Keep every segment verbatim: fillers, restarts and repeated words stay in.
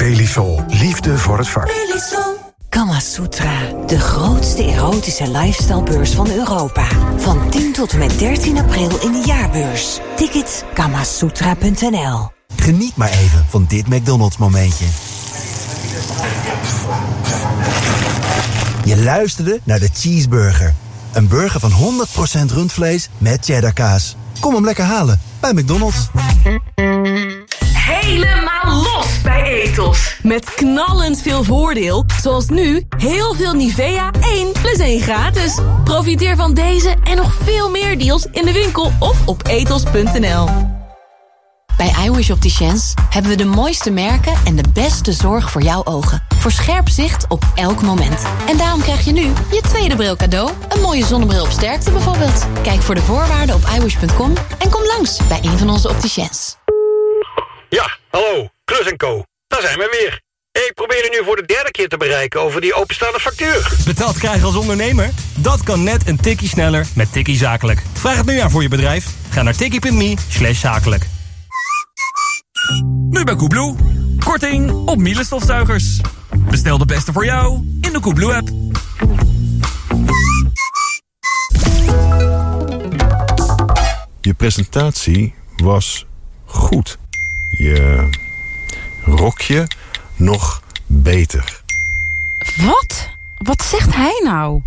Belisol. Liefde voor het vak. Belisol. Kama Sutra, de grootste erotische lifestylebeurs van Europa. Van tien tot en met dertien april in de jaarbeurs. Tickets kamasutra punt n l. Geniet maar even van dit McDonald's momentje. Je luisterde naar de Cheeseburger. Een burger van honderd procent rundvlees met cheddarkaas. Kom hem lekker halen bij McDonald's. Helemaal los bij Ethos. Met knallend veel voordeel. Zoals nu, heel veel Nivea één plus één gratis. Profiteer van deze en nog veel meer deals in de winkel of op ethos punt n l. Bij iWish Opticians hebben we de mooiste merken en de beste zorg voor jouw ogen. Voor scherp zicht op elk moment. En daarom krijg je nu je tweede bril cadeau. Een mooie zonnebril op sterkte bijvoorbeeld. Kijk voor de voorwaarden op iwish punt com en kom langs bij een van onze opticians. Ja, hallo, Klus en Co. Daar zijn we weer. Ik probeer u nu voor de derde keer te bereiken over die openstaande factuur. Betaald krijgen als ondernemer? Dat kan net een tikkie sneller met Tikkie Zakelijk. Vraag het nu aan voor je bedrijf. Ga naar tikkie punt me slash zakelijk. Nu bij Koebloe. Korting op Miele stofzuigers. Bestel de beste voor jou in de Koebloe-app. Je presentatie was goed. Je rokje nog beter. Wat? Wat zegt hij nou?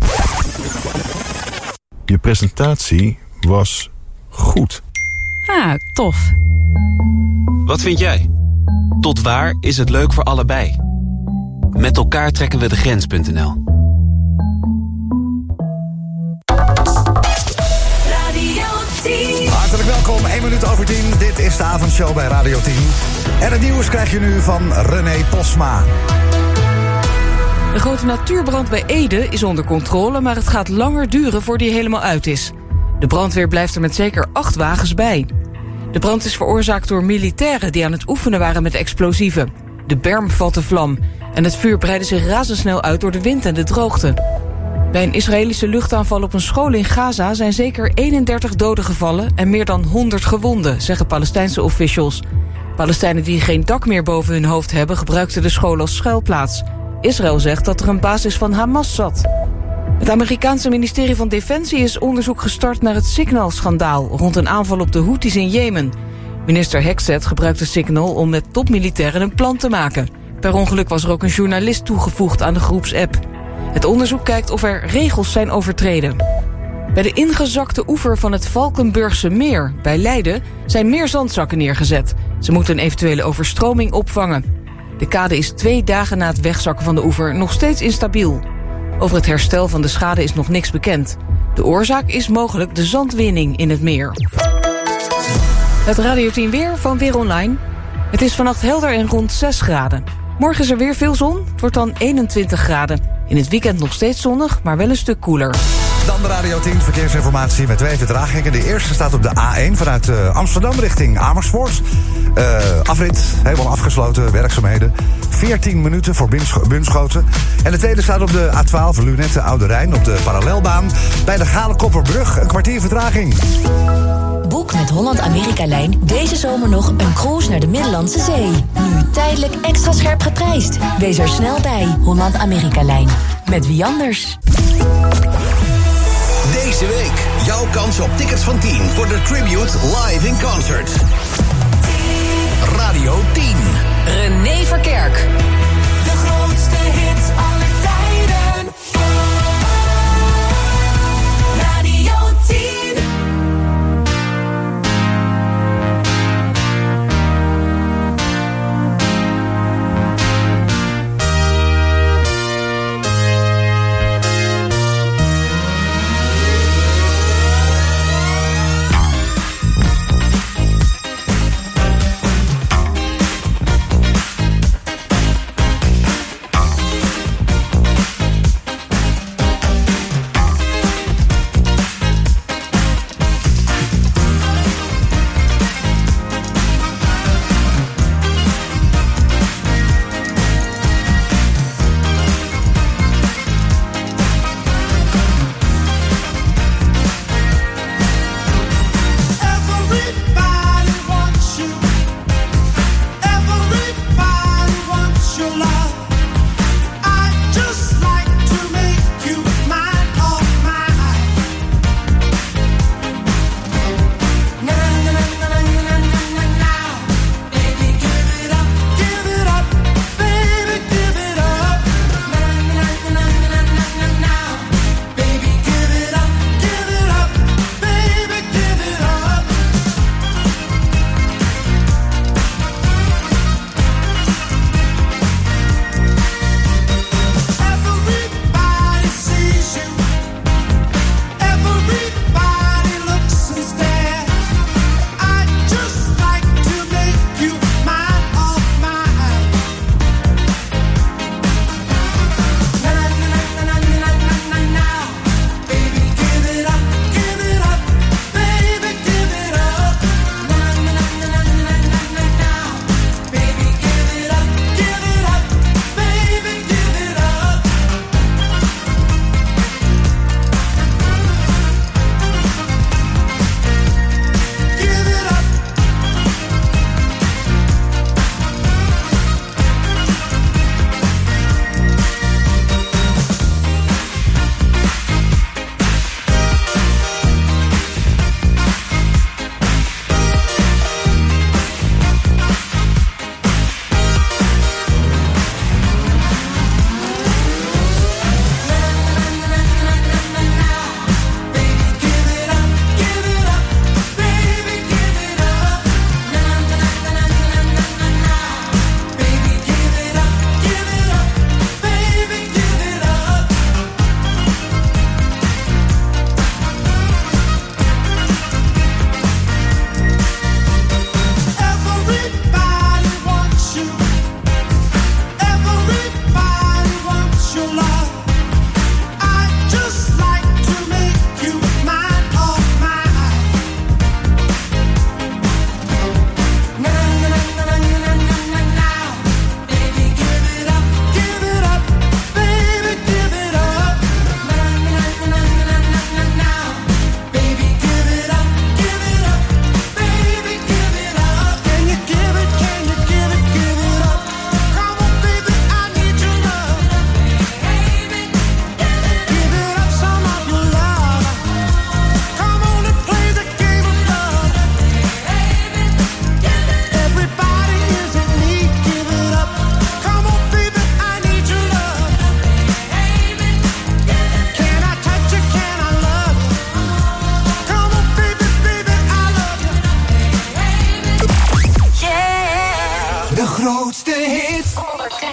Je presentatie was goed. Ah, tof. Wat vind jij? Tot waar is het leuk voor allebei? Met elkaar trekken we de grens punt n l. Hartelijk welkom, één minuut over tien. Dit is de avondshow bij Radio tien. En het nieuws krijg je nu van René Posma. De grote natuurbrand bij Ede is onder controle, maar het gaat langer duren voor die helemaal uit is. De brandweer blijft er met zeker acht wagens bij. De brand is veroorzaakt door militairen die aan het oefenen waren met explosieven. De berm vatte vlam en het vuur breidde zich razendsnel uit door de wind en de droogte. Bij een Israëlische luchtaanval op een school in Gaza zijn zeker eenendertig doden gevallen en meer dan honderd gewonden, zeggen Palestijnse officials. Palestijnen die geen dak meer boven hun hoofd hebben, gebruikten de school als schuilplaats. Israël zegt dat er een basis van Hamas zat. Het Amerikaanse ministerie van Defensie is onderzoek gestart naar het Signal-schandaal rond een aanval op de Houthis in Jemen. Minister Hexet gebruikte Signal om met topmilitairen een plan te maken. Per ongeluk was er ook een journalist toegevoegd aan de groepsapp. Het onderzoek kijkt of er regels zijn overtreden. Bij de ingezakte oever van het Valkenburgse meer bij Leiden zijn meer zandzakken neergezet. Ze moeten een eventuele overstroming opvangen. De kade is twee dagen na het wegzakken van de oever nog steeds instabiel. Over het herstel van de schade is nog niks bekend. De oorzaak is mogelijk de zandwinning in het meer. Het Radio tien weer van Weer Online. Het is vannacht helder en rond zes graden. Morgen is er weer veel zon, het wordt dan eenentwintig graden. In het weekend nog steeds zonnig, maar wel een stuk koeler. Dan de Radio tien verkeersinformatie met twee vertragingen. De eerste staat op de A één vanuit uh, Amsterdam richting Amersfoort. Uh, afrit, helemaal afgesloten, werkzaamheden. veertien minuten voor Bunscho- Bunschoten. En de tweede staat op de A twaalf Lunette Oude Rijn op de parallelbaan. Bij de Galenkopperbrug een kwartier vertraging. Boek met Holland-Amerika-lijn deze zomer nog een cruise naar de Middellandse Zee. Nu tijdelijk extra scherp geprijsd. Wees er snel bij, Holland-Amerika-lijn. Met wie anders? Deze week jouw kans op tickets van tien voor de Tribute Live in Concert. Radio tien. René Verkerk. De grootste hits aller tijden. Radio tien.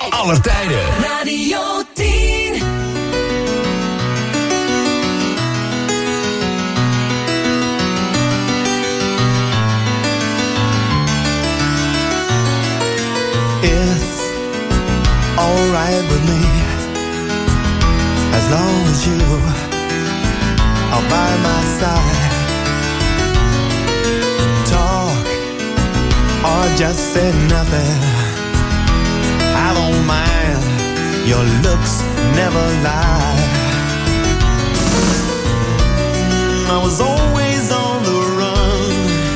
aller tijden. Radio tien. It's alright with me, as long as you are by my side. Talk or just say nothing, I don't mind, your looks never lie. I was always on the run,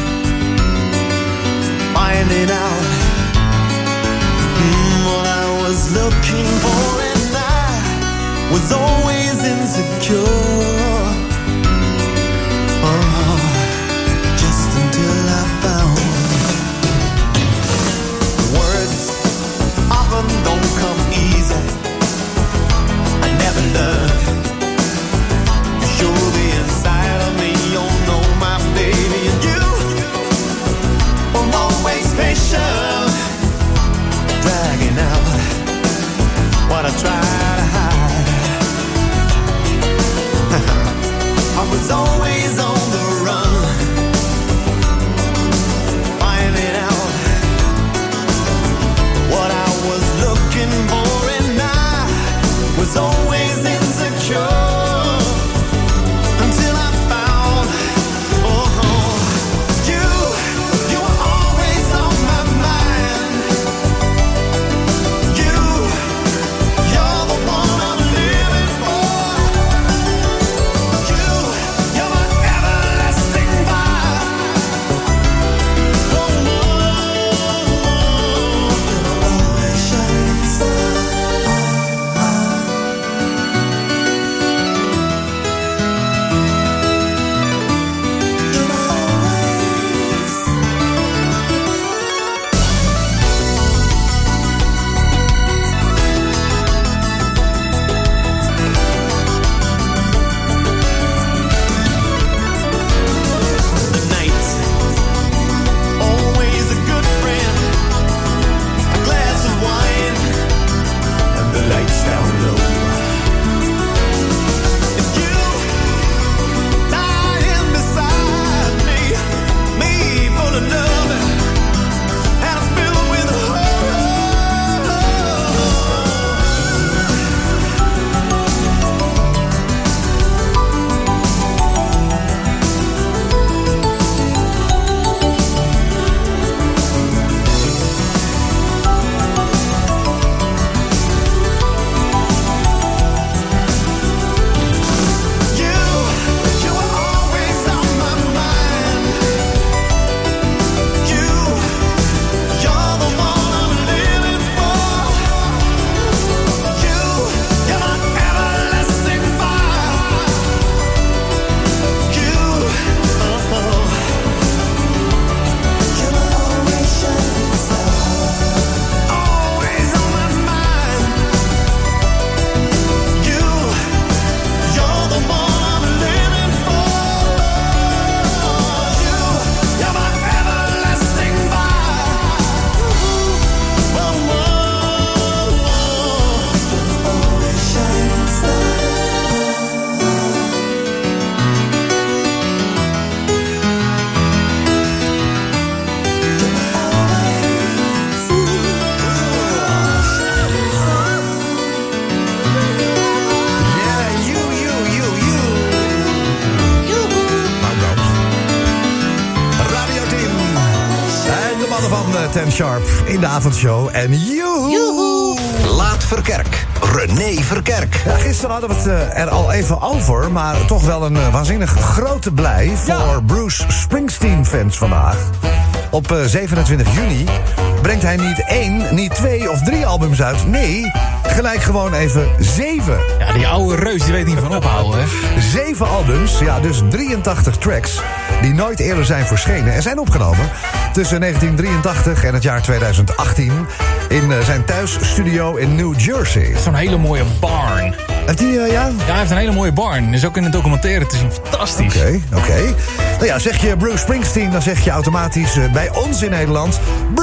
finding out mm, what I was looking for, and I was always insecure. Oh, just until I found words often don't come easy. I never learned to show the inside of me. You know my baby, and you were always patient, dragging out what I try to hide. I was always on the run, finding out what I was looking for, and I was always insecure until I found, oh, you, you were always on my mind. You, you're the one I'm living for. You, you're my everlasting vibe. Oh, the night, always a good friend. A glass of wine and the lights down low. And you lying beside me, me full of love and I'm filled with you, you were always on my mind. You, you're the one I'm living for. You, you're my everlasting vibe. You, oh, you're my always shining star. Always on my mind. You, you're the one I'm living for. You, you're my everlasting vibe. Whoa, whoa, whoa. Always shining star. Yeah, you, you, you, you. Nou, nou. Radio tien. En de mannen van eh, Ten Sharp in de avondshow. En joehoe. Laat Verkerk. René Verkerk. Ja, gisteren hadden we het eh, er al even over, maar toch wel een eh, waanzinnig grote blij voor Bruce Springsteen-fans vandaag. Op eh, zevenentwintig juni brengt hij niet één, niet twee of drie albums uit. Nee, gelijk gewoon even zeven. Ja, die oude reus die weet niet van ophouden, hè? Zeven albums, ja, dus drieëntachtig tracks die nooit eerder zijn verschenen en zijn opgenomen tussen negentien drieëntachtig en het jaar tweeduizend achttien in uh, zijn thuisstudio in New Jersey. Zo'n hele mooie barn. Heeft hij, uh, ja? Ja, hij heeft een hele mooie barn. Is ook in de documentaire te zien. Fantastisch. Oké, oké. Okay. Nou ja, zeg je Bruce Springsteen, dan zeg je automatisch uh, bij ons in Nederland Bruceified.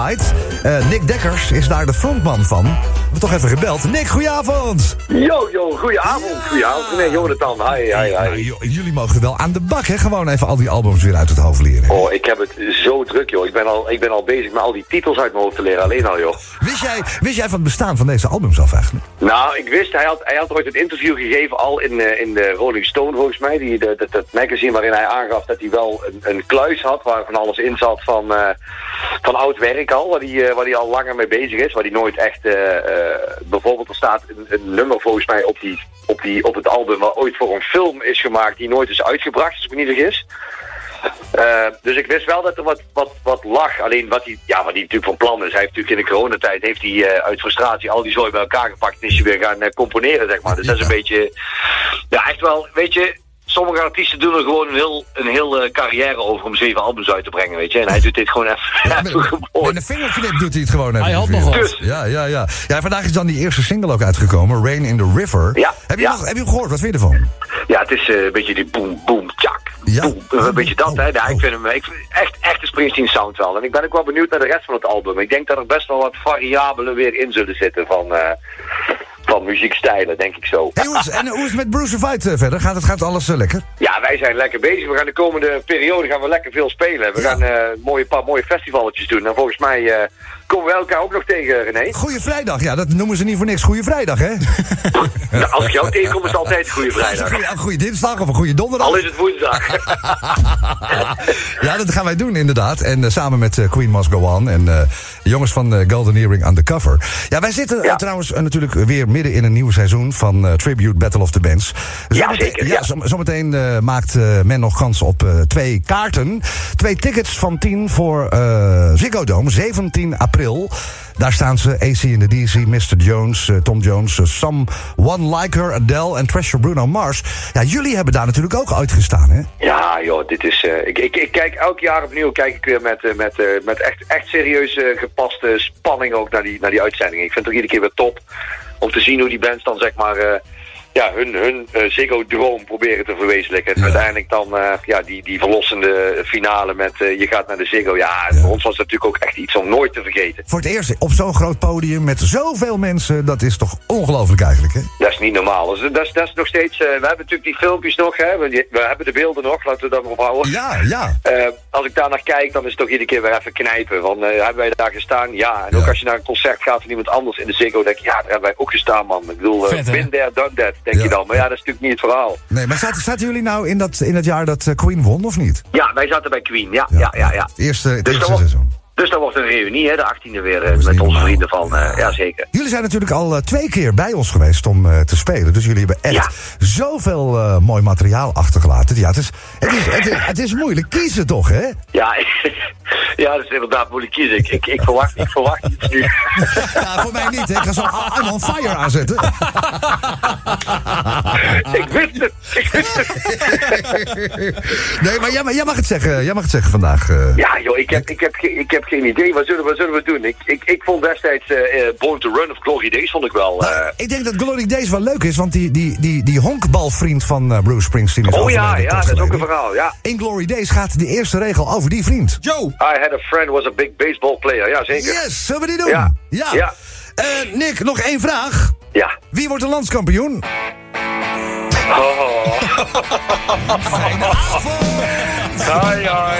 Night. Uh, Nick Dekkers is daar de frontman van. We hebben toch even gebeld. Nick, goedenavond. Yo, yo, goedenavond. Ja. Goedenavond. Nee, Jonathan, hi, hi, hi. Nou, j- jullie mogen wel aan de bak, hè? Gewoon even al die albums weer uit het hoofd leren. Oh, ik heb het zo druk, joh. Ik ben al, ik ben al bezig met al die titels uit mijn hoofd te leren, alleen al, joh. Wist jij, wist jij van het bestaan van deze albums af eigenlijk? Nou, ik wist, hij had, hij had ooit een interview gegeven al in, uh, in de Rolling Stone, volgens mij. Die, de, dat, dat magazine waarin hij aangaf dat hij wel een, een kluis had waar van alles in zat van, uh, van oud werk al. Waar hij uh, waar hij al langer mee bezig is. Waar hij nooit echt, uh, uh, bijvoorbeeld er staat een, een nummer volgens mij op, die, op, die, op het album waar ooit voor een film is gemaakt die nooit is uitgebracht, als ik me niet vergis. Uh, dus ik wist wel dat er wat, wat, wat lag. Alleen wat hij, ja, wat hij natuurlijk van plan is. Hij heeft natuurlijk in de coronatijd heeft hij, uh, uit frustratie al die zooi bij elkaar gepakt en is hij weer gaan uh, componeren, zeg maar. Dus dat is een beetje, ja, echt wel, weet je, sommige artiesten doen er gewoon een heel, een heel uh, carrière over om zeven albums uit te brengen, weet je. En hij doet dit gewoon even, ja, even gewoon. Met een vingerknip doet hij het gewoon even. Hij had nog wat. Dus. Ja, ja, ja. Ja, vandaag is dan die eerste single ook uitgekomen, Rain in the River. Ja. Heb je, ja. nog, heb je hem gehoord? Wat vind je ervan? Ja, het is uh, een beetje die boom, boom, tjak. Ja. Boom, een beetje dat, oh, hè. Ja, ik vind hem ik vind echt, echt de Springsteen sound wel. En ik ben ook wel benieuwd naar de rest van het album. Ik denk dat er best wel wat variabelen weer in zullen zitten van, uh, van muziekstijlen, denk ik zo. Hey, hoe is, en hoe is het met Bruce Fight uh, verder? Gaat, het, gaat alles uh, lekker? Ja, wij zijn lekker bezig. We gaan de komende periode gaan we lekker veel spelen. We ja. gaan een uh, mooie, paar mooie festivalletjes doen. En volgens mij uh, komen we elkaar ook nog tegen, René. Goeie Vrijdag, ja, dat noemen ze niet voor niks. Goeie Vrijdag, hè? Nou, als ik jou tegenkom is het altijd Goeie Vrijdag. Goeie, goeie dinsdag of een goede donderdag. Al is het woensdag. Ja, dat gaan wij doen inderdaad. En uh, samen met uh, Queen Must Go On en uh, de jongens van uh, Golden Earring Undercover. Ja, wij zitten ja. uh, trouwens uh, natuurlijk weer midden in een nieuw seizoen van uh, Tribute Battle of the Bands. Zo ja, meteen, zeker. Ja, Ja. Zometeen zo meteen, uh, maakt uh, men nog kans op uh, twee kaarten. Twee tickets van tien voor uh, Ziggo Dome, zeventien april. Daar staan ze, A C in the D C, mister Jones, uh, Tom Jones, uh, Someone Like Her, Adele en Treasure Bruno Mars. Ja, jullie hebben daar natuurlijk ook uitgestaan, hè? Ja, joh, dit is... Uh, ik, ik, ik kijk elk jaar opnieuw kijk ik weer met, uh, met, uh, met echt, echt serieus uh, gepaste spanning ook naar die, naar die uitzending. Ik vind het ook iedere keer weer top om te zien hoe die bands dan zeg maar... Uh, ja, hun, hun uh, Ziggo-droom proberen te verwezenlijken. En ja. uiteindelijk dan uh, ja, die, die verlossende finale met uh, je gaat naar de Ziggo. Ja, ja, voor ons was dat natuurlijk ook echt iets om nooit te vergeten. Voor het eerst op zo'n groot podium met zoveel mensen, dat is toch ongelooflijk eigenlijk, hè? Dat is niet normaal. Dat is, dat is, dat is nog steeds... Uh, we hebben natuurlijk die filmpjes nog, hè. We, we hebben de beelden nog, laten we dat erop houden. Ja, ja. Uh, als ik daar naar kijk, dan is het toch iedere keer weer even knijpen. Van, uh, hebben wij daar gestaan? Ja. En ja. ook als je naar een concert gaat van iemand anders in de Ziggo, denk je, ja, daar hebben wij ook gestaan, man. Ik bedoel, uh, been there, done that, denk ja. je dan. Maar ja, dat is natuurlijk niet het verhaal. Nee, maar zaten, zaten jullie nou in dat, in het jaar dat uh, Queen won, of niet? Ja, wij zaten bij Queen, ja. ja, ja, ja, ja. Het eerste, het dus eerste wordt, seizoen. Dus dan wordt een reunie, hè, de achttiende weer, uh, met onze vrienden van, uh, ja zeker. Jullie zijn natuurlijk al uh, twee keer bij ons geweest om uh, te spelen. Dus jullie hebben echt ja. zoveel uh, mooi materiaal achtergelaten. Ja, het is, het, is, het, is, het is moeilijk kiezen toch, hè? Ja, ja, dat is inderdaad moeilijk kiezen. Ik, ik, ik, verwacht, ik verwacht iets nu. Ja, voor mij niet, hè. Ik ga zo I'm on fire aanzetten. Ik wist het, ik wist het. Nee, maar jij, jij mag het zeggen, jij mag het zeggen vandaag. Uh. Ja, joh, ik heb, ik, heb, ik heb geen idee. Wat zullen, wat zullen we doen? Ik, ik, ik vond destijds uh, Born to Run of Glory Days vond ik wel... Uh... Nou, ik denk dat Glory Days wel leuk is, want die, die, die, die honkbalvriend van uh, Bruce Springsteen is Oh ja, ja, dat is ook een verhaal, ja. In Glory Days gaat de eerste regel over die vriend. Joe! I had a friend was a big baseball player, ja zeker. Yes, zullen we die doen? Ja. ja. ja. Uh, Nick, nog één vraag. Ja. Wie wordt de landskampioen? Oh. Fijne avond! Hoi, hoi.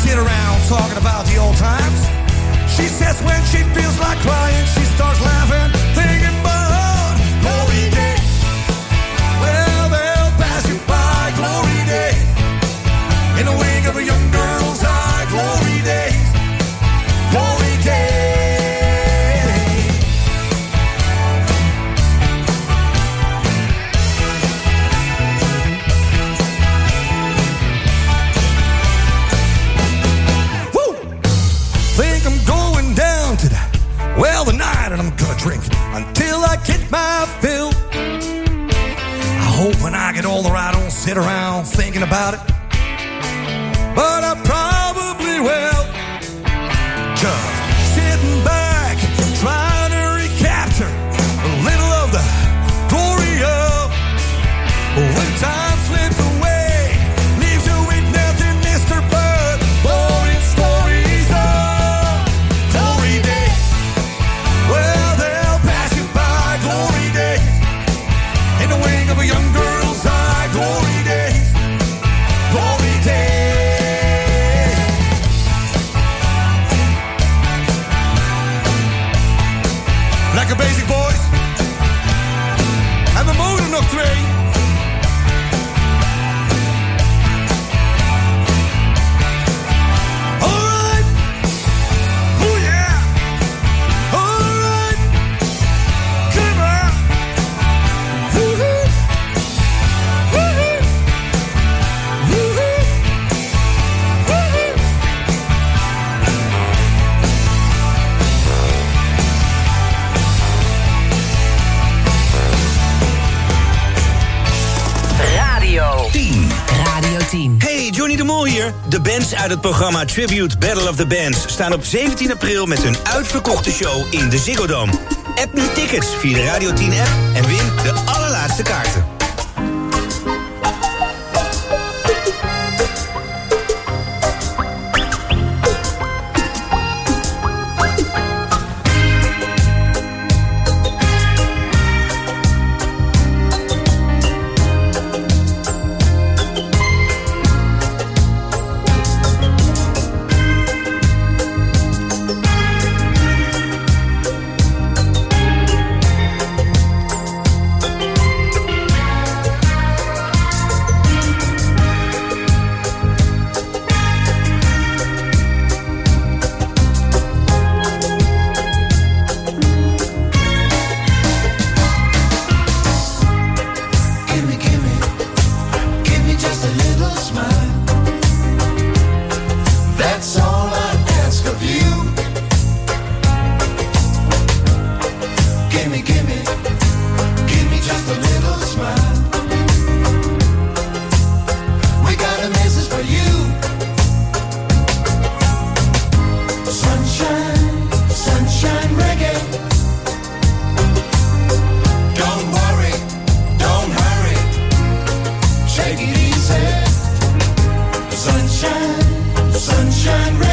sit around talking about the old times. She says when she feels like crying, she starts laughing, thinking about glory days. Well, they'll pass you by, glory days. In the wing of a young girl's eye, glory days, glory days. Woo! Think I'm going down to the well tonight, and I'm gonna drink until I get my fill. I hope when I get older I don't sit around thinking about it, but I probably will. Just sitting back, trying to recapture a little of the glory of when time slips away, leaves you with nothing, Mister Bud. Boring stories of glory days. Well, they'll pass you by, glory days. In the wing of a young girl's eye, glory days, glory days. Like a basic voice en we mogen nog twee. Alright, oh yeah, alright, come on, woohoo, woohoo, woohoo, woohoo. Radio tien. Radio tien. Hey, Johnny de Mol hier. De bands uit het programma Tribute Battle of the Bands staan op zeventien april met hun uitverkochte show in de Ziggo Dome. App nu tickets via de Radio tien app en win de allerlaatste kaarten. Take it easy. Sunshine, sunshine.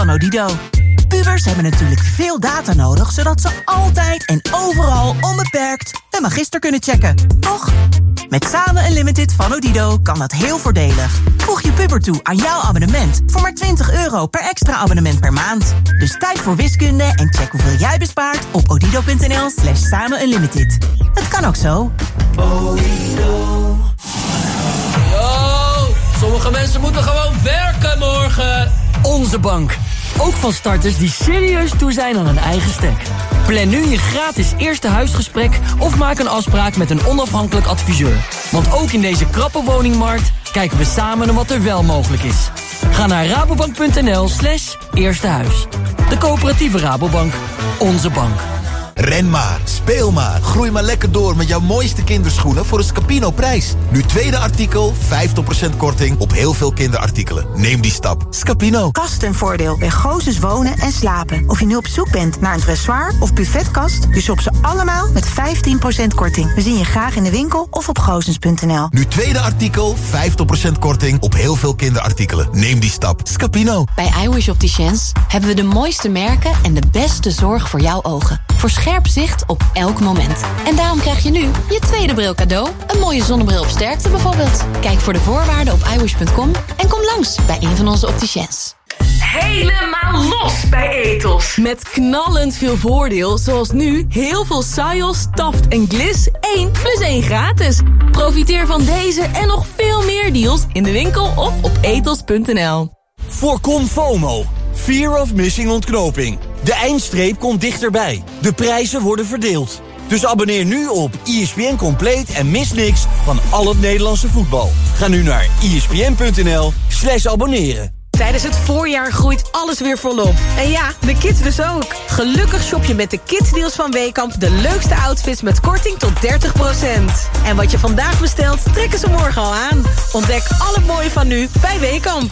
van Odido. Pubers hebben natuurlijk veel data nodig, zodat ze altijd en overal onbeperkt hun magister kunnen checken. Toch? Met Samen Unlimited van Odido kan dat heel voordelig. Voeg je puber toe aan jouw abonnement voor maar twintig euro per extra abonnement per maand. Dus tijd voor wiskunde en check hoeveel jij bespaart op odido.nl slash samen unlimited. Het kan ook zo. Odido. Yo, sommige mensen moeten gewoon werken morgen. Onze bank. Ook van starters die serieus toe zijn aan een eigen stek. Plan nu je gratis eerste huisgesprek of maak een afspraak met een onafhankelijk adviseur. Want ook in deze krappe woningmarkt kijken we samen naar wat er wel mogelijk is. Ga naar rabobank.nl slash eerste huis. De coöperatieve Rabobank. Onze bank. Ren maar, speel maar, groei maar lekker door met jouw mooiste kinderschoenen voor een Scapino-prijs. Nu tweede artikel, vijftig procent korting op heel veel kinderartikelen. Neem die stap. Scapino. Kast en voordeel bij Gozes Wonen en Slapen. Of je nu op zoek bent naar een dressoir of buffetkast, je shopt ze allemaal met vijftien procent korting. We zien je graag in de winkel of op gozens punt n l. Nu tweede artikel, vijftig procent korting op heel veel kinderartikelen. Neem die stap. Scapino. Bij iWish Opticians hebben we de mooiste merken en de beste zorg voor jouw ogen. Voor scherp zicht op elk moment. En daarom krijg je nu je tweede bril cadeau. Een mooie zonnebril op sterkte bijvoorbeeld. Kijk voor de voorwaarden op iwish punt com en kom langs bij een van onze opticiens. Helemaal los bij Ethos. Met knallend veel voordeel, zoals nu heel veel Sajos, Taft en Gliss één plus één gratis. Profiteer van deze en nog veel meer deals in de winkel of op ethos punt n l. Voorkom FOMO. Fear of missing ontknoping. De eindstreep komt dichterbij. De prijzen worden verdeeld. Dus abonneer nu op E S P N Compleet en mis niks van al het Nederlandse voetbal. Ga nu naar e s p n punt n l slash abonneren. Tijdens het voorjaar groeit alles weer volop. En ja, de kids dus ook. Gelukkig shop je met de kidsdeals van Weekamp de leukste outfits met korting tot dertig procent. En wat je vandaag bestelt, trekken ze morgen al aan. Ontdek al het mooie van nu bij Weekamp.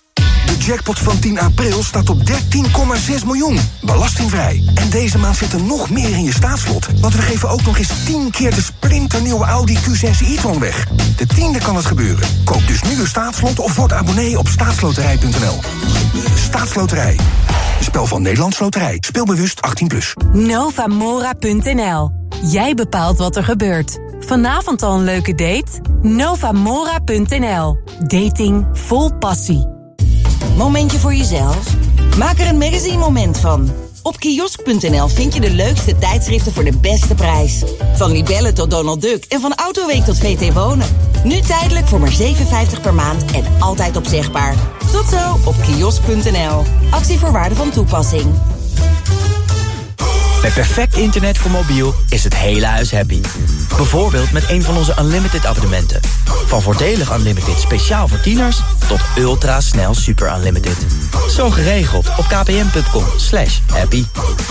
De jackpot van tien april staat op dertien komma zes miljoen. Belastingvrij. En deze maand zit er nog meer in je staatslot. Want we geven ook nog eens tien keer de splinternieuwe Audi Q zes e-tron weg. De tiende kan het gebeuren. Koop dus nu een staatslot of word abonnee op staatsloterij punt n l. Staatsloterij. Een spel van Nederlands Loterij. Speel bewust achttien plus. Novamora punt n l. Jij bepaalt wat er gebeurt. Vanavond al een leuke date? Novamora punt n l. Dating vol passie. Momentje voor jezelf? Maak er een magazine moment van. Op kiosk punt n l vind je de leukste tijdschriften voor de beste prijs. Van Libelle tot Donald Duck en van Autoweek tot V T Wonen. Nu tijdelijk voor maar zeven vijftig per maand en altijd opzegbaar. Tot zo op kiosk punt n l. Actievoorwaarden van toepassing. Met perfect internet voor mobiel is het hele huis happy. Bijvoorbeeld met een van onze Unlimited abonnementen. Van voordelig Unlimited speciaal voor tieners tot ultra snel super Unlimited. Zo geregeld op k p n punt com slash happy.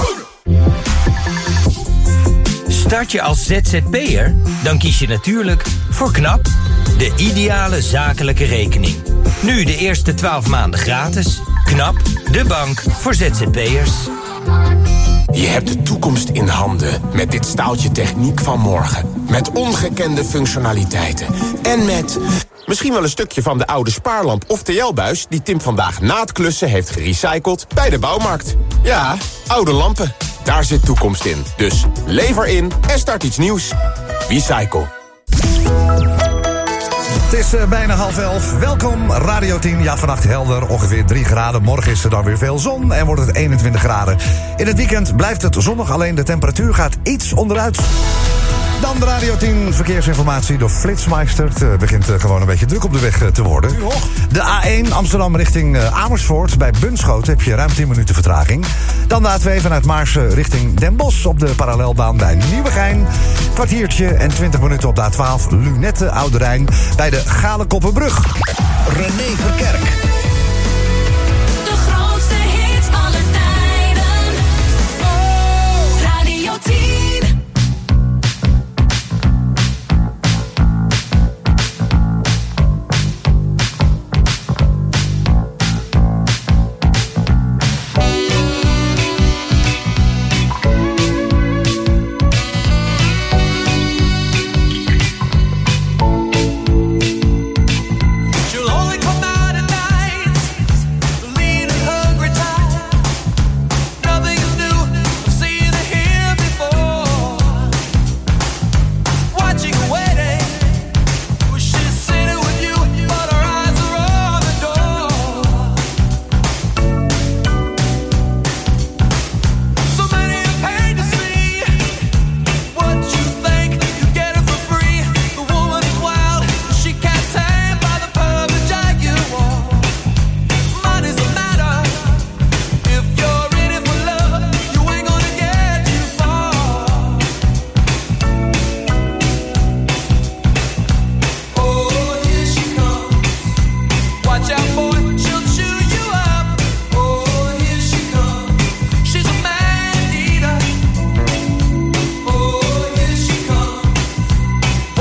Start je als Z Z P'er? Dan kies je natuurlijk voor KNAP, de ideale zakelijke rekening. Nu de eerste twaalf maanden gratis. KNAP, de bank voor Z Z P'ers. Je hebt de toekomst in handen met dit staaltje techniek van morgen. Met ongekende functionaliteiten. En met misschien wel een stukje van de oude spaarlamp of T L-buis... die Tim vandaag na het klussen heeft gerecycled bij de bouwmarkt. Ja, oude lampen. Daar zit toekomst in. Dus lever in en start iets nieuws. Recycle. Het is uh, bijna half elf. Welkom, Radio tien. Ja, vannacht helder, ongeveer drie graden. Morgen is er dan weer veel zon en wordt het eenentwintig graden. In het weekend blijft het zonnig, alleen de temperatuur gaat iets onderuit. Dan de Radio tien verkeersinformatie door Flitsmeister. Het uh, begint uh, gewoon een beetje druk op de weg uh, te worden. De A één Amsterdam richting uh, Amersfoort. Bij Bunschoten heb je ruim tien minuten vertraging. Dan de A twee vanuit Maarsen richting Den Bosch op de parallelbaan bij Nieuwegein. Kwartiertje en twintig minuten op de A twaalf Lunette Oude Rijn bij de Galenkoppenbrug. René Verkerk. De grootste hits aller tijden. Radio tien. She'll only come out at night.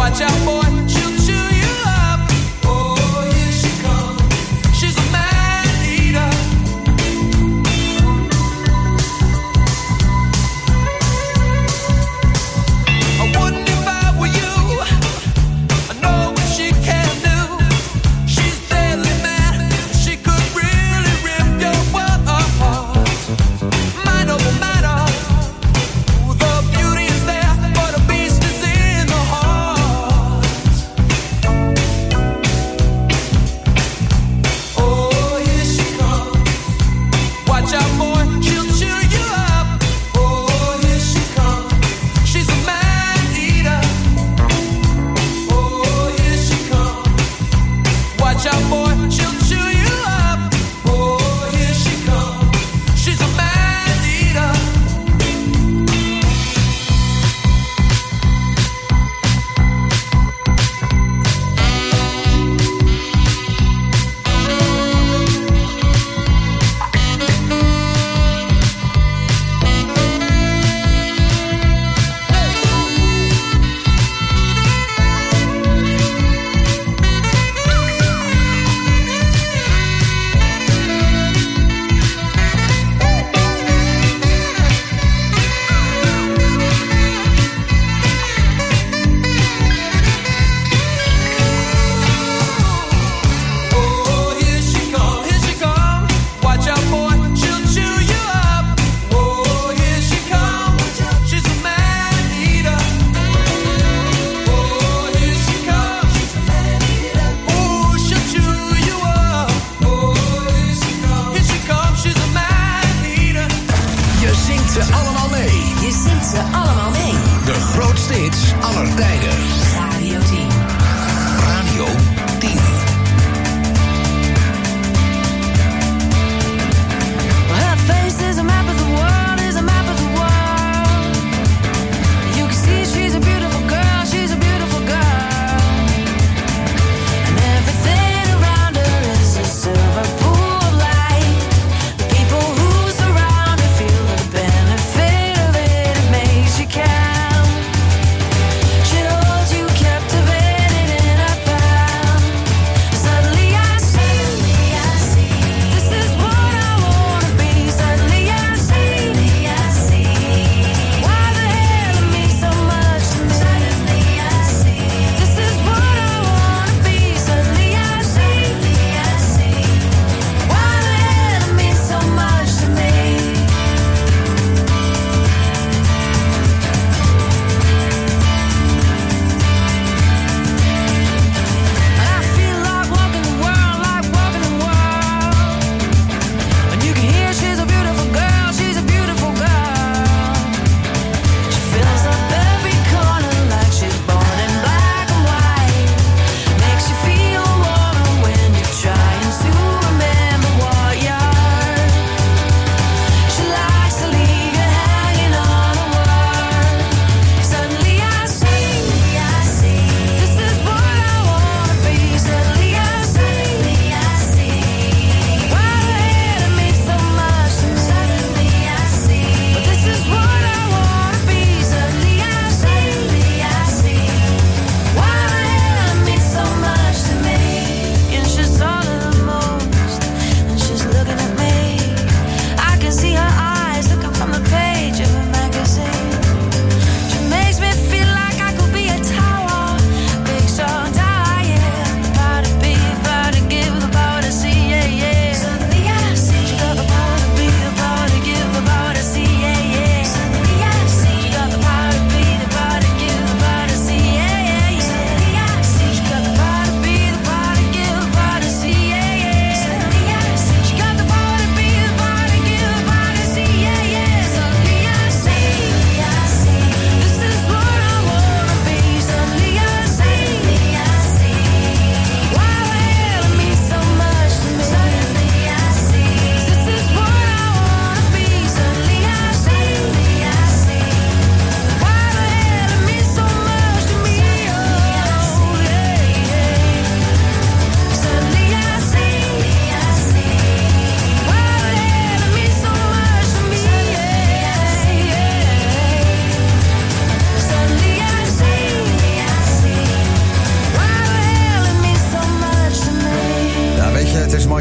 watch out, boy, she'll chew you up. Oh, here she comes. She's a man eater. I wouldn't if I were you. I know what she can do. She's deadly mad. She could really rip your world apart. Mind over matter. The beauty is there, but the beast is in the heart.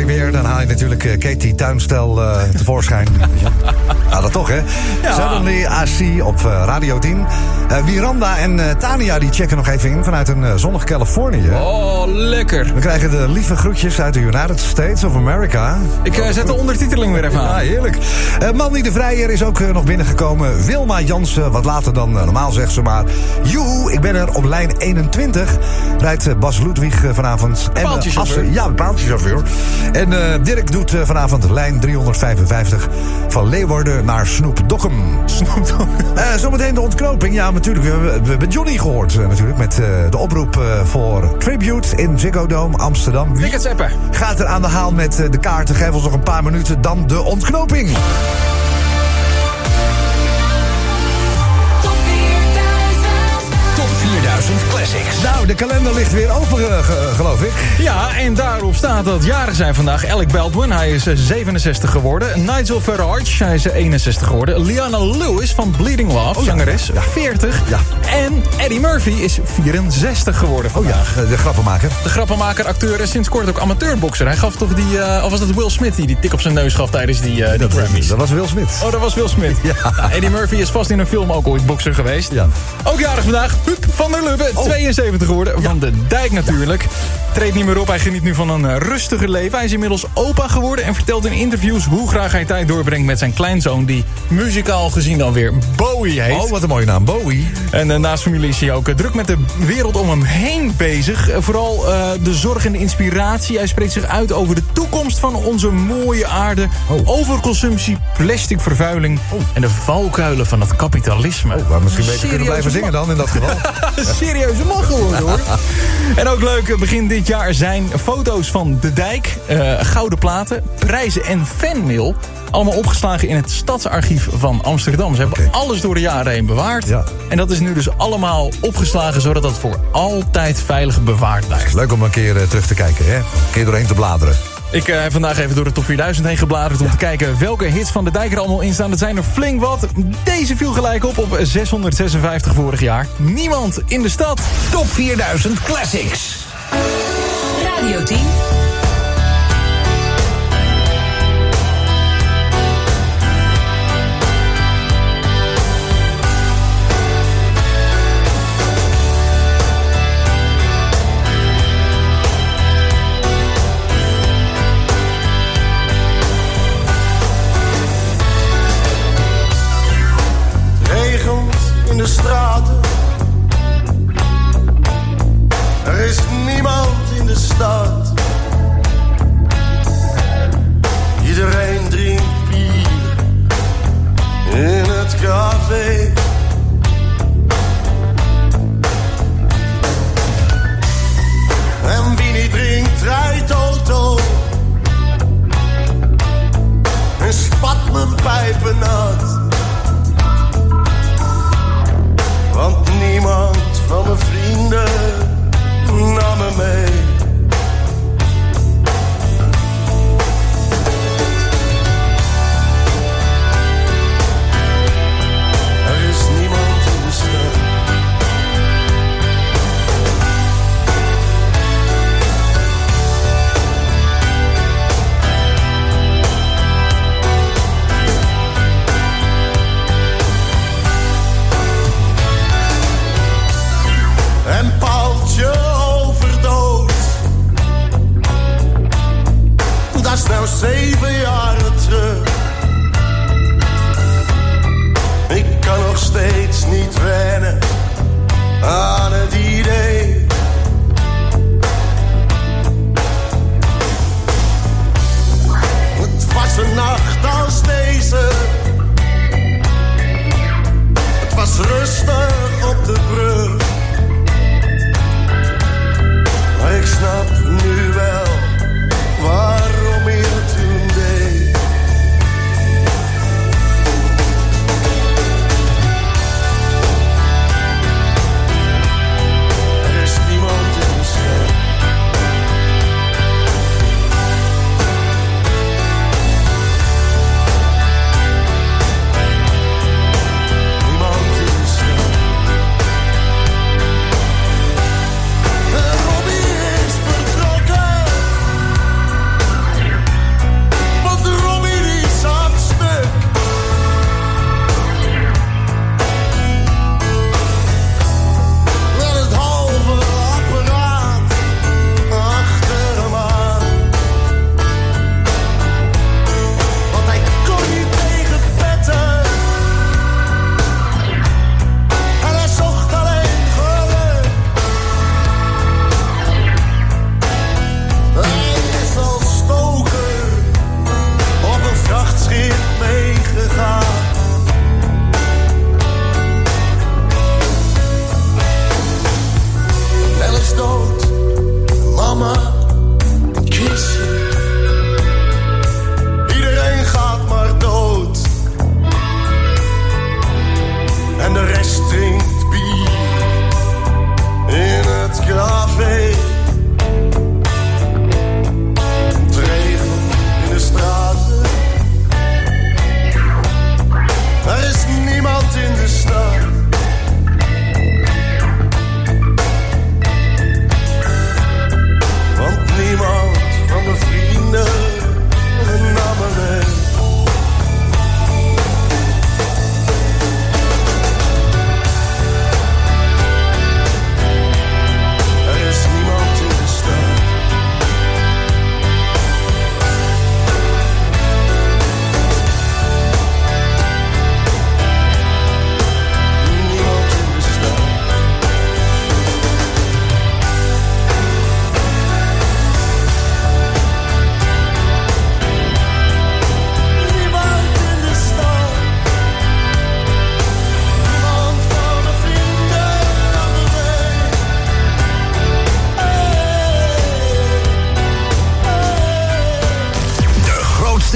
mooi weer, dan haal je natuurlijk uh, Katie Tuinstel uh, tevoorschijn. Ja, dat toch, hè? Ja. Suddenly I See op uh, Radio tien. Uh, Miranda en uh, Tania die checken nog even in vanuit een uh, zonnig Californië. Oh, lekker. We krijgen de lieve groetjes uit de United States of America. Ik uh, zet de ondertiteling weer even aan. Ja, heerlijk. Uh, Mandy de Vrijer is ook uh, nog binnengekomen. Wilma Jansen, wat later dan uh, normaal zegt ze maar. Joehoe, ik ben er op lijn eenentwintig. Rijdt uh, Bas Ludwig uh, vanavond. En, paaltjechauffeur. Uh, ja, paaltjechauffeur. En uh, Dirk doet uh, vanavond lijn driehonderdvijfenvijftig van Leeuwarden naar Snoep Dokkum. Snoep Dokkum. Uh, zometeen de ontknoping. Ja, natuurlijk. We hebben, we hebben Johnny gehoord uh, natuurlijk. Met uh, de oproep uh, voor Tribute in Ziggo Dome Amsterdam. Wie Tickets appen. Gaat er aan de haal met uh, de kaarten? Geef ons nog een paar minuten. Dan de ontknoping. vierduizend Classics. Nou, de kalender ligt weer open, uh, ge- geloof ik. Ja, en daarop staat dat jaren zijn vandaag Alec Baldwin, hij is zevenenzestig geworden. Nigel Farage, hij is eenenzestig geworden. Liana Lewis van Bleeding Love, oh, ja. zangeres, ja. veertig. Ja. En Eddie Murphy is vierenzestig geworden vandaag. Oh ja, de grappenmaker. De grappenmaker, acteur en sinds kort ook amateurbokser. Hij gaf toch die, uh, of was dat Will Smith die die tik op zijn neus gaf tijdens die, uh, die dat, Grammys? Dat was Will Smith. Oh, dat was Will Smith. Ja. Eddie Murphy is vast in een film ook ooit bokser geweest. Ja. Ook jarig vandaag, Huub van der Lubbe, oh. tweeënzeventig geworden. Ja. Van de Dijk natuurlijk. Treedt niet meer op, hij geniet nu van een uh, rustiger leven. Hij is inmiddels opa geworden en vertelt in interviews hoe graag hij tijd doorbrengt met zijn kleinzoon, die muzikaal gezien dan weer Bowie heet. Oh, wat een mooie naam, Bowie. En uh, naast familie is hij ook uh, druk met de wereld om hem heen bezig. Uh, vooral uh, de zorg en de inspiratie. Hij spreekt zich uit over de toekomst van onze mooie aarde. Oh. Overconsumptie, plasticvervuiling oh. en de valkuilen van het kapitalisme. Oh, maar misschien beter kunnen blijven zingen dan in dat geval. Serieuze man geworden hoor. En ook leuk, begin dit jaar zijn foto's van de Dijk, uh, gouden platen, prijzen en fanmail. Allemaal opgeslagen in het stadsarchief van Amsterdam. Ze hebben okay. alles door de jaren heen bewaard. Ja. En dat is nu dus allemaal opgeslagen, zodat dat voor altijd veilig bewaard blijft. Leuk om een keer uh, terug te kijken, hè? Een keer doorheen te bladeren. Ik uh, heb vandaag even door de top vierduizend heen gebladerd om ja. te kijken welke hits van de Dijk er allemaal in staan. Dat zijn er flink wat. Deze viel gelijk op op zeshonderdzesenvijftig vorig jaar. Niemand in de stad. Top vierduizend Classics. Radio tien. In de straten. Er is niemand in de stad. Iedereen drinkt bier in het café. En wie niet drinkt, rijdt auto. En spat mijn pijpen nat. Want niemand van mijn vrienden nam me mee.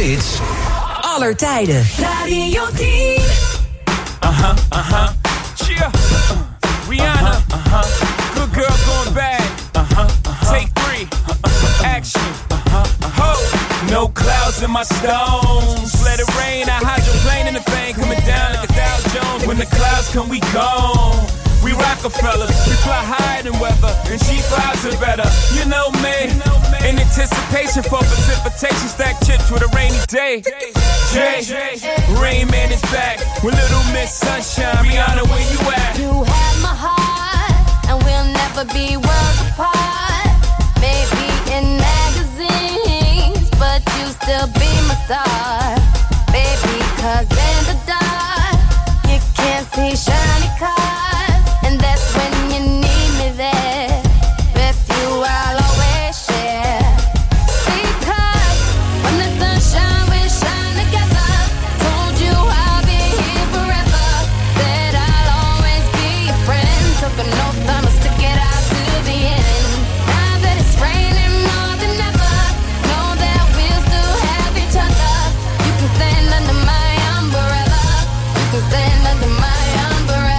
hits aller tijden. Radio tien. Uh-huh, uh-huh. Cheer. Uh, Rihanna. Uh-huh. Good girl going bad. Uh-huh, uh-huh. Take three. Uh-huh. Action. Uh-huh, uh-huh. Ho. No clouds in my stones. Let it rain. I hydroplane in the thing. Coming down like a Dow Jones. When the clouds come, we gone. We Rockefellers, we fly higher than weather, and she flies it better. You know me, in anticipation for precipitation, stack chips with a rainy day. Jay, Rain Man is back with Little Miss Sunshine. Rihanna, where you at? You have my heart, and we'll never be worlds apart. Maybe in magazines, but you still be my star. Baby, cause in the dark, you can't see shiny cars. And that's when you need me there. With you I'll always share. Because when the sunshine we shine together. Told you I'll be here forever. Said I'll always be your friend. Took an oath I'ma stick it out to the end. Now that it's raining more than ever, know that we'll still have each other. You can stand under my umbrella. You can stand under my umbrella.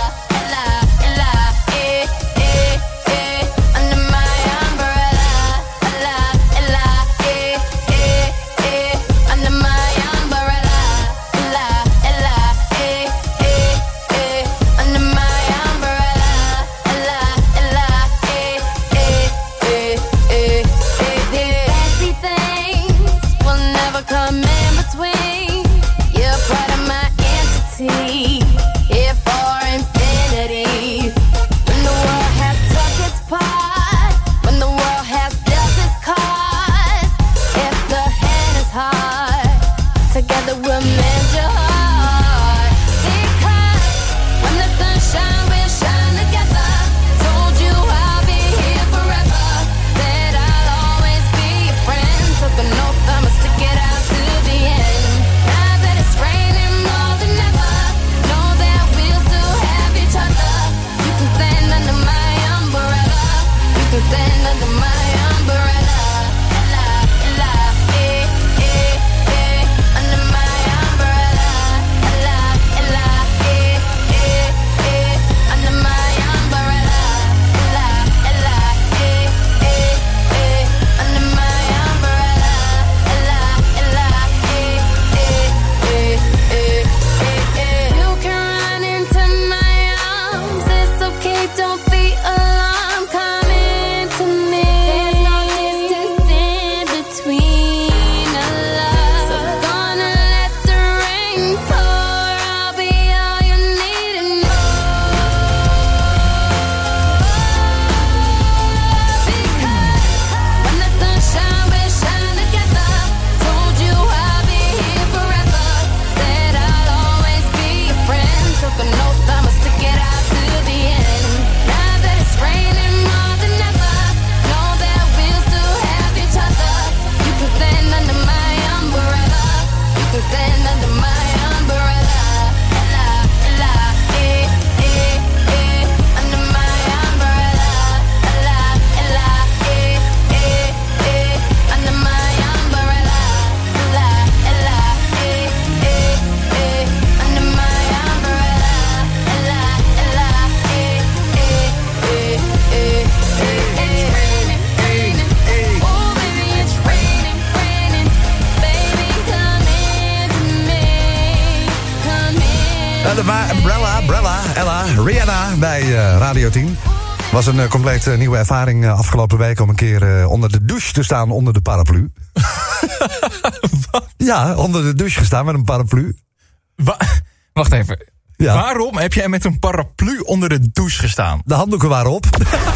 Brella, Brella, Ella, Rihanna bij uh, Radio tien. Was een uh, compleet uh, nieuwe ervaring uh, afgelopen week om een keer uh, onder de douche te staan onder de paraplu. Ja, onder de douche gestaan met een paraplu. Wa- Wacht even. Ja. Waarom heb jij met een paraplu onder de douche gestaan? De handdoeken waren op.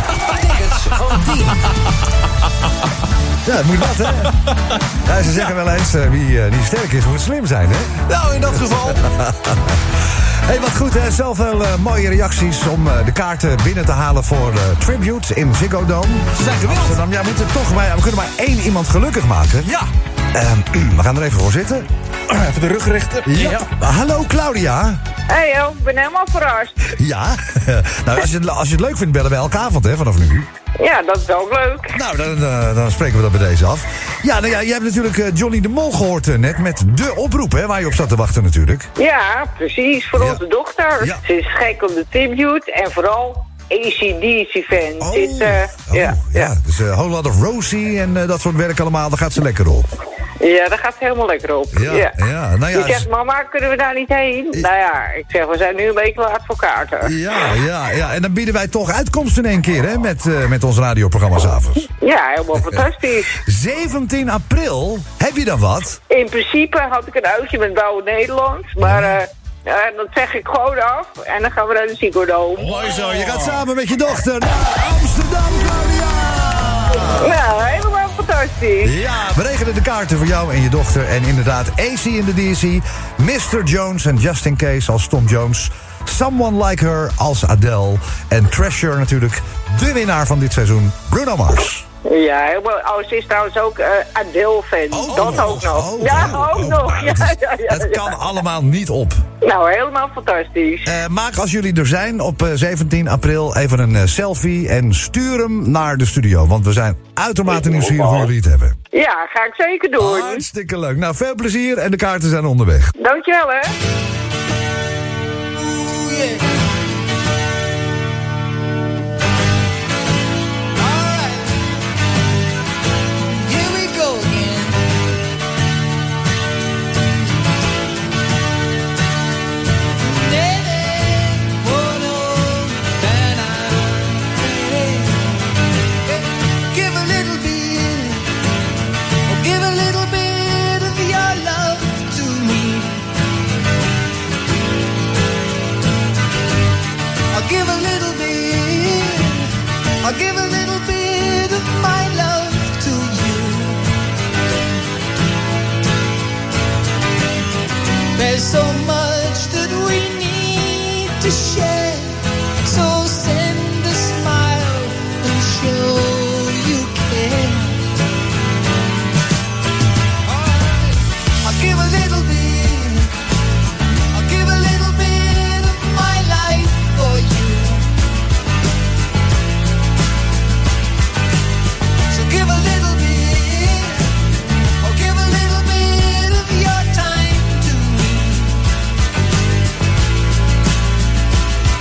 Ja, het moet wat, hè? Ja, ze zeggen wel eens, uh, wie uh, niet sterk is, moet slim zijn, hè? Nou, in dat geval. Hey, wat goed, hè? Zoveel uh, mooie reacties om uh, de kaarten binnen te halen voor uh, Tribute in Ziggo Dome. Ze zijn gewild. Amsterdam. Ja, we moeten toch maar, we kunnen maar één iemand gelukkig maken. Ja. Uh, we gaan er even voor zitten. Even de rug richten. Ja. Ja. Hallo Claudia. Hey joh, ik ben helemaal verrast. Ja, nou, als je, het, als je het leuk vindt, bellen wij elke avond, hè, vanaf nu. Ja, dat is ook leuk. Nou, dan, uh, dan spreken we dat bij deze af. Ja, nou ja, je hebt natuurlijk uh, Johnny de Mol gehoord uh, net met de oproep, hè, waar je op zat te wachten natuurlijk. Ja, precies. Voor Ja. onze dochter. Ja. Ze is gek op de tribute en vooral A C D C-fan. Oh. Dit, uh, ja, Ja, dus een whole lot of Rosie en uh, dat soort werk allemaal, daar gaat ze lekker op. ja, daar gaat ze helemaal lekker op. Ja, ja, nou ja, Die dus- zegt, mama, kunnen we daar niet heen? Nou ja, ik zeg, we zijn nu een beetje laat voor kaarten. Ja, ja, ja, en dan bieden wij toch uitkomst in één keer, hè, met, uh, met ons radioprogramma 's avonds. Ja, helemaal fantastisch. zeventien april, heb je dan wat? In principe had ik een uitje met Bouwen Nederland, maar uh, uh, dat zeg ik gewoon af en dan gaan we naar de Ziggo Dome. Mooi zo, je gaat samen met je dochter naar Amsterdam, Claudia! Nou, helemaal fantastisch. Ja, we regelen de kaarten voor jou en je dochter. En inderdaad, A C in de D C, mister Jones en Just In Case als Tom Jones, Someone Like Her als Adele en Treasure natuurlijk, de winnaar van dit seizoen, Bruno Mars. Ja, helemaal. Oh, ze is trouwens ook uh, Adele-fan. Oh, dat ook nog. ja, ook nog. Ja, ja, ja, Het ja. kan allemaal niet op. Nou, helemaal fantastisch. Uh, maak als jullie er zijn op uh, zeventien april even een uh, selfie en stuur hem naar de studio. Want we zijn uitermate nieuwsgierig hoe jullie het hebben. Ja, ga ik zeker doen. Hartstikke leuk. Nou, veel plezier en de kaarten zijn onderweg. Dankjewel, hè. Here we go again. Give a little bit, oh, give a little bit of your love to me. I'll give a little bit, I'll give a little bit of my love to you. There's so much that we need to share, so send a smile and show you care. Alright, I'll give a little bit, I'll give a little bit of my life for you. So give a little bit, or give a little bit of your time to me.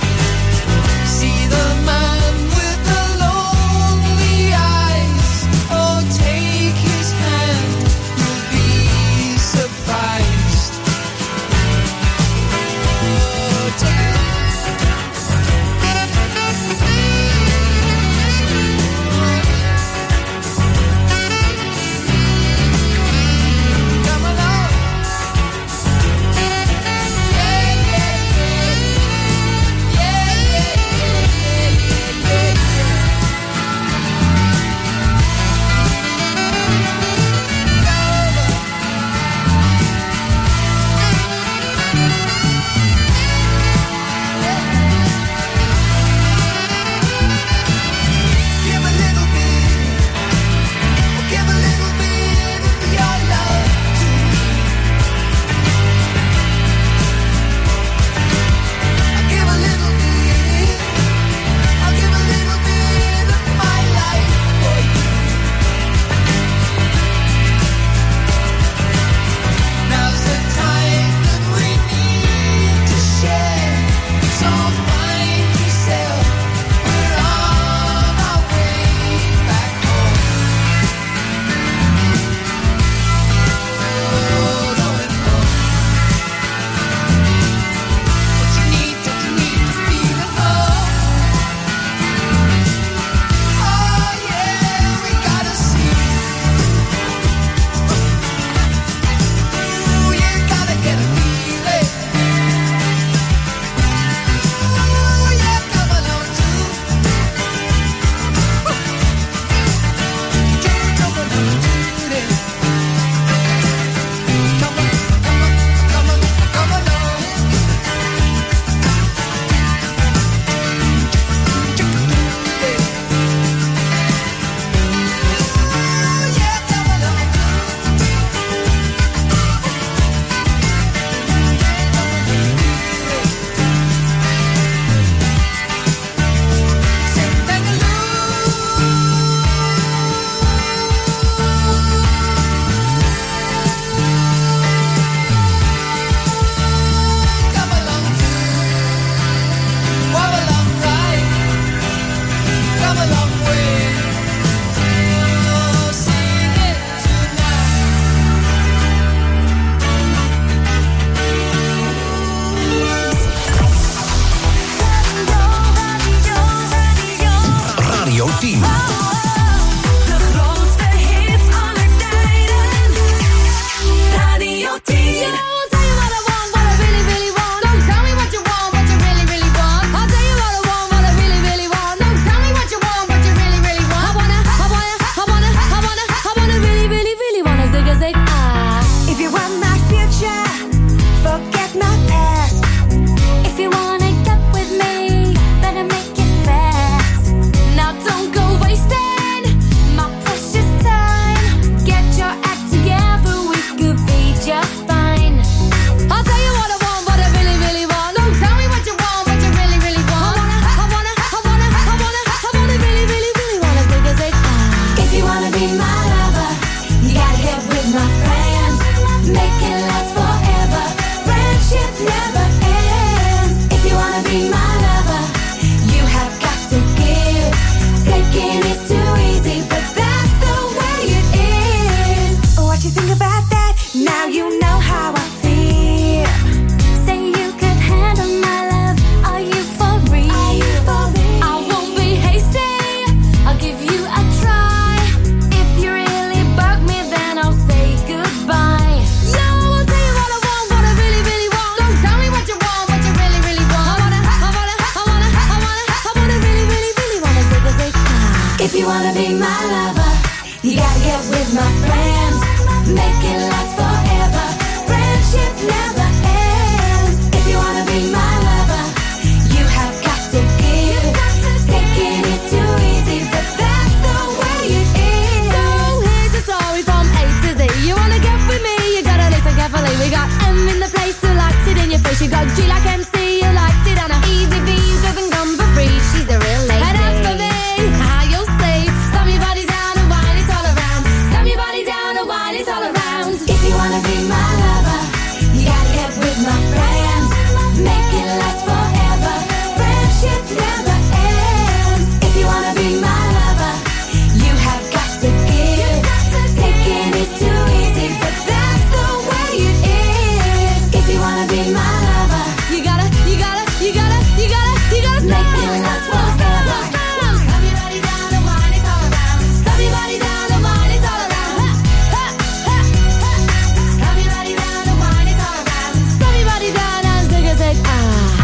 wanna be my lover, you gotta get with my friends. Make it last forever. Friendship never ends. If you wanna be my lover, you have got to give. Taking it too easy, but that's the way it is. So here's the story from A to Z. You wanna get with me, you gotta listen carefully. We got M in the place who likes it in your face. You got G like M C, you likes it on a easy V, doesn't come for free. She's the real lady. And as for me, how you'll stay. Slam your body down and wine it all around. Slam your body down and wine it all around. If you wanna be my lover, you gotta get with my friends. Make it last forever. Friendship never ends. If you wanna be my lover, you have got to give. Taking it too easy, but that's the way it is. If you wanna be my lover, you gotta, you gotta, you gotta, you gotta, you gotta make it last forever. Slam your body down and wine it all around. Slam your body down and wine it all around. Ha, ha, ha, ha. Slam your body down and wine it all around. Slam your body down and take a take. Ah.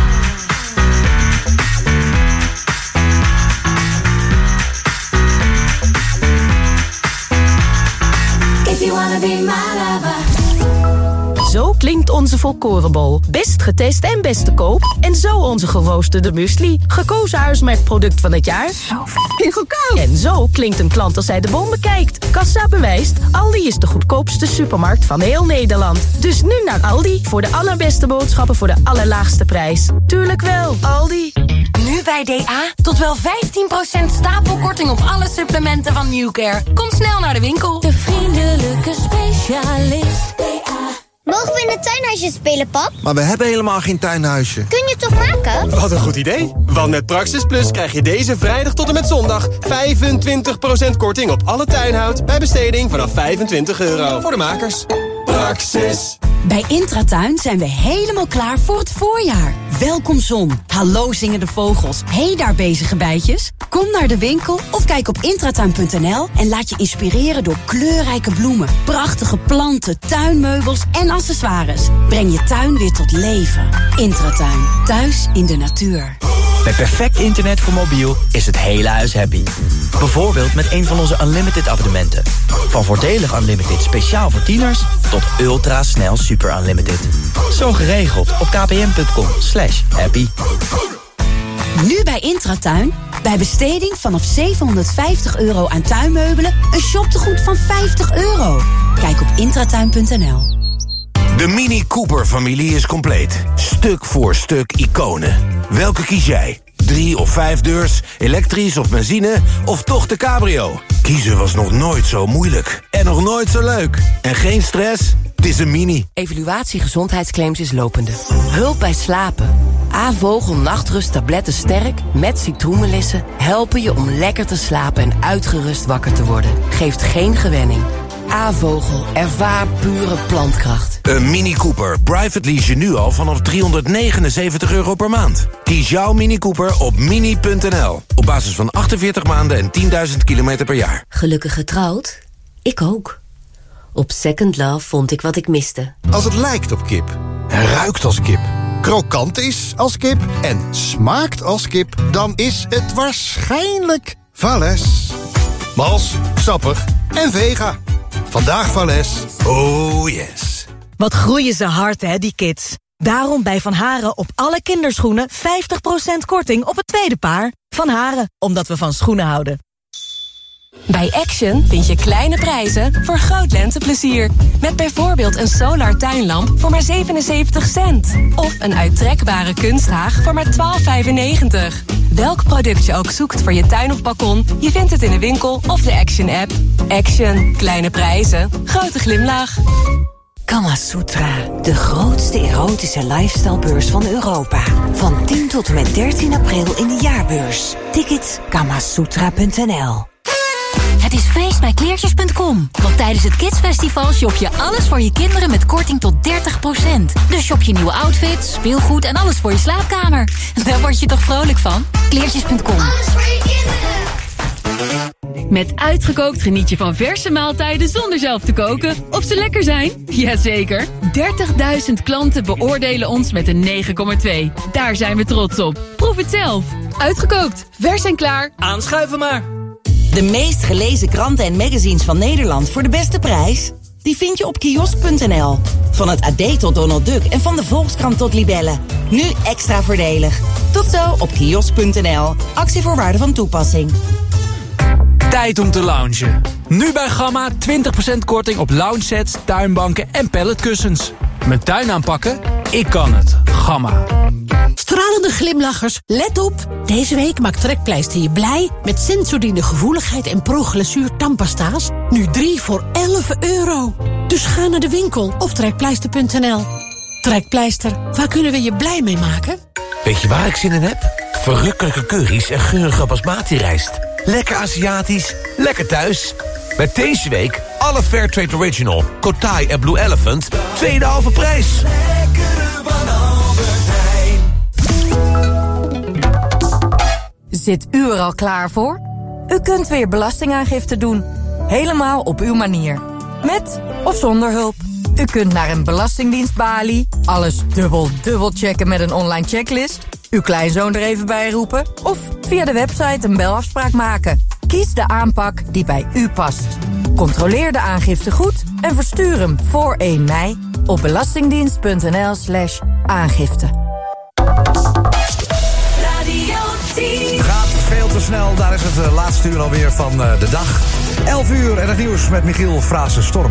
If you wanna be my lover. Zo klinkt onze volkorenbol. Best getest en best te koop. En zo onze geroosterde muesli. Gekozen huismerkproduct van het jaar. Zo fucking goedkoop. En zo klinkt een klant als hij de bon bekijkt. Kassa bewijst, Aldi is de goedkoopste supermarkt van heel Nederland. Dus nu naar Aldi voor de allerbeste boodschappen voor de allerlaagste prijs. Tuurlijk wel, Aldi. Nu bij D A tot wel vijftien procent stapelkorting op alle supplementen van Newcare. Kom snel naar de winkel. De vriendelijke specialist. D A. Mogen we in het tuinhuisje spelen, pap? Maar we hebben helemaal geen tuinhuisje. Kun je het toch maken? Wat een goed idee. Want met Praxis Plus krijg je deze vrijdag tot en met zondag vijfentwintig procent korting op alle tuinhout bij besteding vanaf vijfentwintig euro. Voor de makers. Praxis. Bij Intratuin zijn we helemaal klaar voor het voorjaar. Welkom zon, hallo zingende vogels, hey daar bezige bijtjes. Kom naar de winkel of kijk op intratuin punt n l en laat je inspireren door kleurrijke bloemen, prachtige planten, tuinmeubels en accessoires. Breng je tuin weer tot leven. Intratuin, thuis in de natuur. Met perfect internet voor mobiel is het hele huis happy. Bijvoorbeeld met een van onze Unlimited abonnementen. Van voordelig Unlimited speciaal voor tieners tot ultra snel super Unlimited. Zo geregeld op kpn.com slash happy. Nu bij Intratuin, bij besteding vanaf zevenhonderdvijftig euro aan tuinmeubelen, een shoptegoed van vijftig euro. Kijk op intratuin punt n l. De Mini Cooper-familie is compleet. Stuk voor stuk iconen. Welke kies jij? Drie of vijf deurs, elektrisch of benzine, of toch de cabrio? Kiezen was nog nooit zo moeilijk. En nog nooit zo leuk. En geen stress? Het is een Mini. Evaluatie gezondheidsclaims is lopende. Hulp bij slapen. A-vogel nachtrust tabletten sterk met citroenmelissen helpen je om lekker te slapen en uitgerust wakker te worden. Geeft geen gewenning. A-vogel, ervaar pure plantkracht. Een Mini Cooper, private lease je nu al vanaf driehonderdnegenenzeventig euro per maand. Kies jouw Mini Cooper op mini punt n l. Op basis van achtenveertig maanden en tienduizend kilometer per jaar. Gelukkig getrouwd? Ik ook. Op Second Love vond ik wat ik miste. Als het lijkt op kip en ruikt als kip, krokant is als kip en smaakt als kip, dan is het waarschijnlijk Valles. Mals, sappig en vega. Vandaag Valles. Oh yes. Wat groeien ze hard, hè, die kids. Daarom bij Van Haren op alle kinderschoenen vijftig procent korting op het tweede paar. Van Haren, omdat we van schoenen houden. Bij Action vind je kleine prijzen voor groot lenteplezier. Met bijvoorbeeld een solar tuinlamp voor maar zevenenzeventig cent. Of een uittrekbare kunsthaag voor maar twaalf vijfennegentig. Welk product je ook zoekt voor je tuin of balkon, je vindt het in de winkel of de Action-app. Action. Kleine prijzen. Grote glimlach. Kama Sutra, de grootste erotische lifestylebeurs van Europa. Van tien tot en met dertien april in de jaarbeurs. Tickets kamasutra punt n l. Het is feest bij kleertjes punt com. Want tijdens het Kidsfestival shop je alles voor je kinderen met korting tot dertig procent. Dus shop je nieuwe outfits, speelgoed en alles voor je slaapkamer. Daar word je toch vrolijk van? kleertjes punt com. Alles voor je kinderen. Met Uitgekookt geniet je van verse maaltijden zonder zelf te koken. Of ze lekker zijn? Jazeker. dertigduizend klanten beoordelen ons met een negen komma twee. Daar zijn we trots op. Proef het zelf. Uitgekookt. Vers en klaar. Aanschuiven maar. De meest gelezen kranten en magazines van Nederland voor de beste prijs? Die vind je op kiosk punt n l. Van het A D tot Donald Duck en van de Volkskrant tot Libelle. Nu extra voordelig. Tot zo op kiosk punt n l. Actievoorwaarden van toepassing. Tijd om te loungen. Nu bij Gamma twintig procent korting op loungesets, tuinbanken en palletkussens. Mijn tuin aanpakken? Ik kan het. Gamma. Stralende glimlachers, let op! Deze week maakt Trekpleister je blij met Sensodyne gevoeligheid en Pro-Glazuur tandpasta's. Nu drie voor elf euro. Dus ga naar de winkel of trekpleister punt n l. Trekpleister, waar kunnen we je blij mee maken? Weet je waar ik zin in heb? Verrukkelijke curry's en geurige basmati-rijst. Lekker Aziatisch, lekker thuis. Met deze week alle Fairtrade Original, Kotai en Blue Elephant, tweede halve prijs. Zit u er al klaar voor? U kunt weer belastingaangifte doen. Helemaal op uw manier. Met of zonder hulp. U kunt naar een belastingdienstbalie, alles dubbel dubbel checken met een online checklist, uw kleinzoon er even bij roepen of via de website een belafspraak maken. Kies de aanpak die bij u past. Controleer de aangifte goed en verstuur hem voor één mei op belastingdienst punt n l slash aangifte. Gaat veel te snel, daar is het uh, laatste uur alweer van uh, de dag. elf uur en het nieuws met Michiel Frazen-Storm.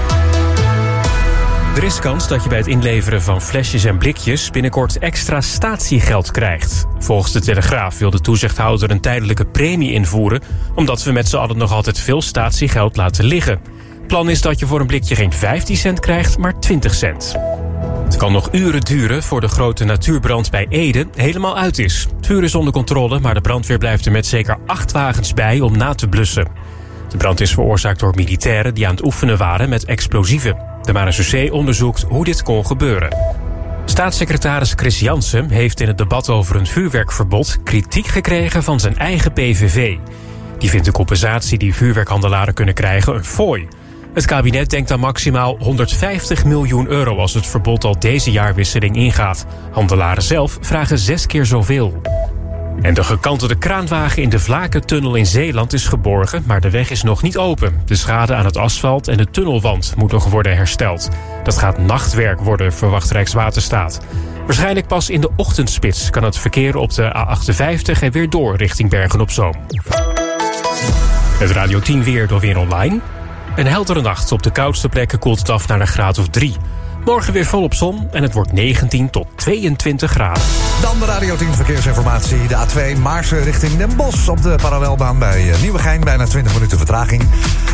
Er is kans dat je bij het inleveren van flesjes en blikjes binnenkort extra statiegeld krijgt. Volgens de Telegraaf wil de toezichthouder een tijdelijke premie invoeren, omdat we met z'n allen nog altijd veel statiegeld laten liggen. Plan is dat je voor een blikje geen vijftien cent krijgt, maar twintig cent. Het kan nog uren duren voor de grote natuurbrand bij Ede helemaal uit is. Het vuur is onder controle, maar de brandweer blijft er met zeker acht wagens bij om na te blussen. De brand is veroorzaakt door militairen die aan het oefenen waren met explosieven. De marechaussee onderzoekt hoe dit kon gebeuren. Staatssecretaris Chris Jansen heeft in het debat over een vuurwerkverbod kritiek gekregen van zijn eigen P V V. Die vindt de compensatie die vuurwerkhandelaren kunnen krijgen een fooi. Het kabinet denkt aan maximaal honderdvijftig miljoen euro als het verbod al deze jaarwisseling ingaat. Handelaren zelf vragen zes keer zoveel. En de gekantelde kraanwagen in de Vlakentunnel in Zeeland is geborgen, maar de weg is nog niet open. De schade aan het asfalt en de tunnelwand moet nog worden hersteld. Dat gaat nachtwerk worden, verwacht Rijkswaterstaat. Waarschijnlijk pas in de ochtendspits kan het verkeer op de A achtenvijftig en weer door richting Bergen-op-Zoom. Het Radio tien weer door Weer Online. Een heldere nacht. Op de koudste plekken koelt het af naar een graad of drie. Morgen weer volop zon en het wordt negentien tot tweeëntwintig graden. Dan de Radio tien verkeersinformatie. De A twee Maarsen richting Den Bosch op de parallelbaan bij Nieuwegein. Bijna twintig minuten vertraging.